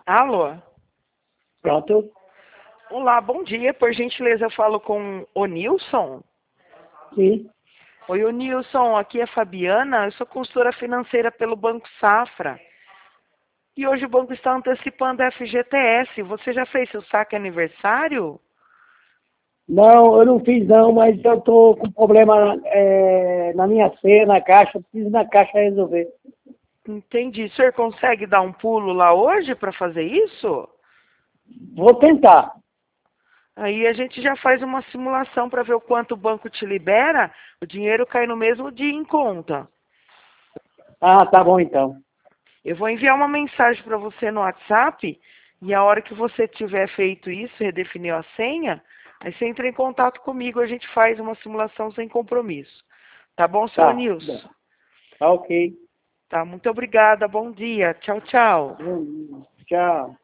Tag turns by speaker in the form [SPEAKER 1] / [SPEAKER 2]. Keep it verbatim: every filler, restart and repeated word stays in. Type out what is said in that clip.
[SPEAKER 1] Alô?
[SPEAKER 2] Pronto?
[SPEAKER 1] Olá, bom dia. Por gentileza, eu falo com o Nilson.
[SPEAKER 2] Sim.
[SPEAKER 1] Oi, o Nilson, aqui é a Fabiana. Eu sou consultora financeira pelo Banco Safra. E hoje o banco está antecipando a F G T S. Você já fez seu saque aniversário?
[SPEAKER 2] Não, eu não fiz não, mas eu tô com problema é, na minha senha, na caixa, preciso ir na caixa resolver.
[SPEAKER 1] Entendi. O senhor consegue dar um pulo lá hoje para fazer isso?
[SPEAKER 2] Vou tentar.
[SPEAKER 1] Aí a gente já faz uma simulação para ver o quanto o banco te libera. O dinheiro cai no mesmo dia em conta.
[SPEAKER 2] Ah, tá bom então.
[SPEAKER 1] Eu vou enviar uma mensagem para você no WhatsApp e a hora que você tiver feito isso, redefiniu a senha, aí você entra em contato comigo, a gente faz uma simulação sem compromisso. Tá bom, senhor
[SPEAKER 2] Tá,
[SPEAKER 1] Nilson?
[SPEAKER 2] tá ok.
[SPEAKER 1] Tá, muito obrigada, bom dia. Tchau, tchau.
[SPEAKER 2] Hum, Tchau.